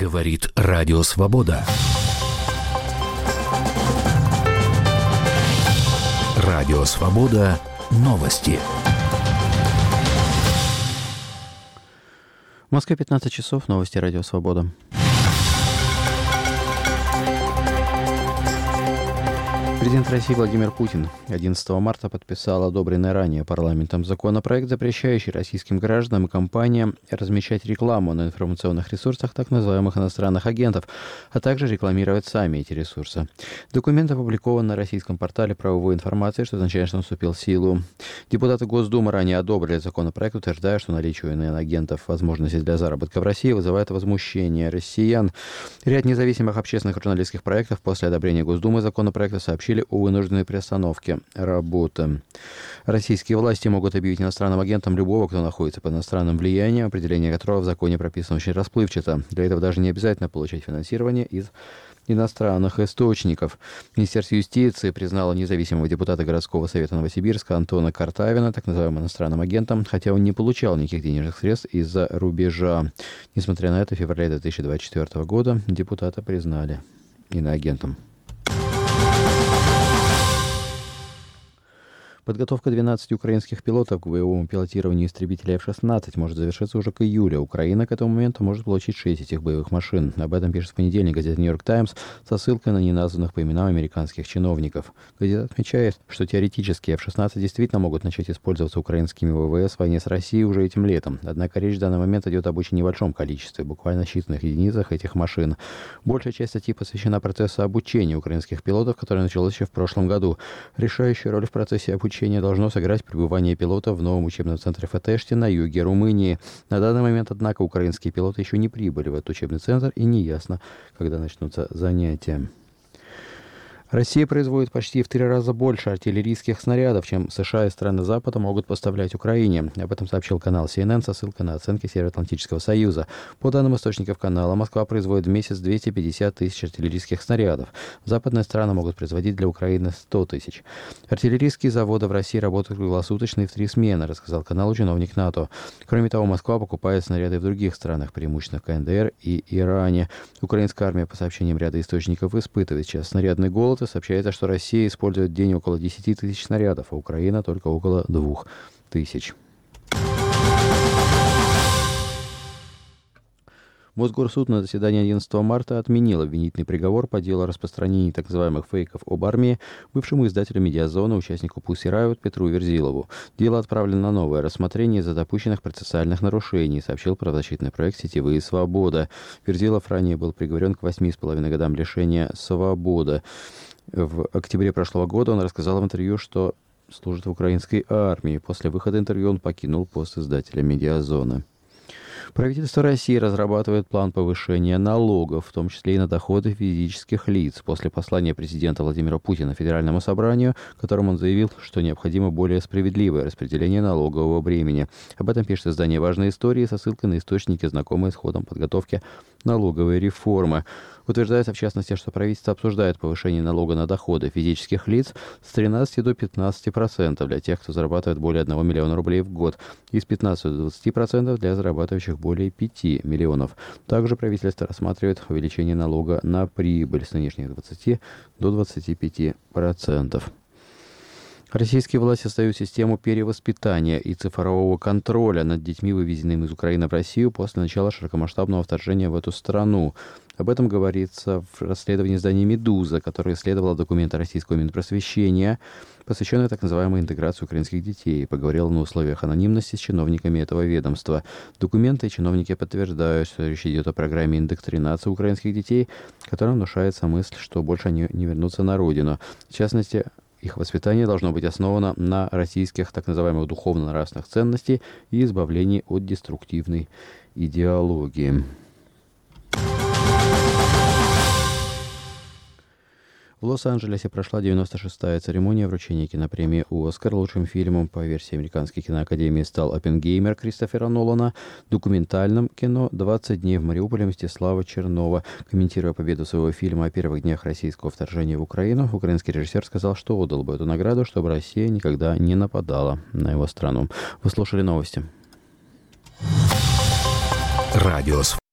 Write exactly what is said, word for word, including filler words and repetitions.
Говорит Радио Свобода. Радио Свобода. Новости. В Москве пятнадцать часов. Новости Радио Свобода. Президент России Владимир Путин одиннадцатого марта подписал одобренный ранее парламентом законопроект, запрещающий российским гражданам и компаниям размещать рекламу на информационных ресурсах так называемых иностранных агентов, а также рекламировать сами эти ресурсы. Документ опубликован на российском портале правовой информации, что означает, что он вступил в силу. Депутаты Госдумы ранее одобрили законопроект, утверждая, что наличие у иноагентов возможностей для заработка в России вызывает возмущение россиян. Ряд независимых общественных и журналистских проектов после одобрения Госдумы законопроекта сообщили о вынужденной приостановке работы. Российские власти могут объявить иностранным агентом любого, кто находится под иностранным влиянием, определение которого в законе прописано очень расплывчато. Для этого даже не обязательно получать финансирование из иностранных источников. Министерство юстиции признало независимого депутата городского совета Новосибирска Антона Картавина так называемым иностранным агентом, хотя он не получал никаких денежных средств из-за рубежа. Несмотря на это, в феврале две тысячи двадцать четвёртого года депутата признали иноагентом. Подготовка двенадцати украинских пилотов к боевому пилотированию истребителей эф шестнадцать может завершиться уже к июлю. Украина к этому моменту может получить шесть этих боевых машин. Об этом пишет в понедельник газета «Нью-Йорк Таймс» со ссылкой на неназванных по именам американских чиновников. Газета отмечает, что теоретически эф шестнадцать действительно могут начать использоваться украинскими ВВС в войне с Россией уже этим летом. Однако речь в данный момент идет об очень небольшом количестве, буквально считанных единицах этих машин. Большая часть статьи посвящена процессу обучения украинских пилотов, которое началось еще в прошлом году. Решающую роль в процессе обучения должно сыграть пребывание пилотов в новом учебном центре Фетеште на юге Румынии. На данный момент, однако, украинские пилоты еще не прибыли в этот учебный центр, и неясно, когда начнутся занятия. Россия производит почти в три раза больше артиллерийских снарядов, чем США и страны Запада могут поставлять Украине. Об этом сообщил канал си эн эн со ссылкой на оценки Североатлантического союза. По данным источников канала, Москва производит в месяц двести пятьдесят тысяч артиллерийских снарядов. Западные страны могут производить для Украины сто тысяч. Артиллерийские заводы в России работают круглосуточно и в три смены, рассказал каналу чиновник НАТО. Кроме того, Москва покупает снаряды в других странах, преимущественно в ка эн дэ эр и Иране. Украинская армия, по сообщениям ряда источников, испытывает сейчас снарядный голод. Сообщается, что Россия использует в день около десяти тысяч снарядов, а Украина только около двух тысяч. Мосгорсуд на заседании одиннадцатого марта отменил обвинительный приговор по делу о распространении так называемых фейков об армии бывшему издателю «Медиазона», участнику Pussy Riot Петру Верзилову. Дело отправлено на новое рассмотрение из-за допущенных процессуальных нарушений, сообщил правозащитный проект «Сетевые свободы». Верзилов ранее был приговорен к восьми с половиной годам лишения свободы. В октябре прошлого года он рассказал в интервью, что служит в украинской армии. После выхода интервью он покинул пост издателя «Медиазона». Правительство России разрабатывает план повышения налогов, в том числе и на доходы физических лиц, после послания президента Владимира Путина Федеральному собранию, в котором он заявил, что необходимо более справедливое распределение налогового бремени. Об этом пишет издание «Важные истории» со ссылкой на источники, знакомые с ходом подготовки налоговой реформы. Утверждается, в частности, что правительство обсуждает повышение налога на доходы физических лиц с тринадцати до пятнадцати процентов для тех, кто зарабатывает более одного миллиона рублей в год, и с пятнадцати до двадцати процентов для зарабатывающих более пяти миллионов. Также правительство рассматривает увеличение налога на прибыль с нынешних двадцати до двадцати пяти процентов. Российские власти создают систему перевоспитания и цифрового контроля над детьми, вывезенными из Украины в Россию после начала широкомасштабного вторжения в эту страну. Об этом говорится в расследовании издания «Медуза», которое исследовало документы российского Минпросвещения, посвященные так называемой интеграции украинских детей, и поговорила на условиях анонимности с чиновниками этого ведомства. Документы чиновники подтверждают, что речь идет о программе индоктринации украинских детей, которая внушается мысль, что больше они не вернутся на родину. В частности, их воспитание должно быть основано на российских так называемых духовно-нравственных ценностях и избавлении от деструктивной идеологии. В Лос-Анджелесе прошла девяносто шестая церемония вручения кинопремии «Оскар». Лучшим фильмом по версии Американской киноакадемии стал «Оппенгеймер» Кристофера Нолана. Документальным кино «двадцать дней в Мариуполе» Мстислава Чернова. Комментируя победу своего фильма о первых днях российского вторжения в Украину, украинский режиссер сказал, что отдал бы эту награду, чтобы Россия никогда не нападала на его страну. Вы слушали новости. Радио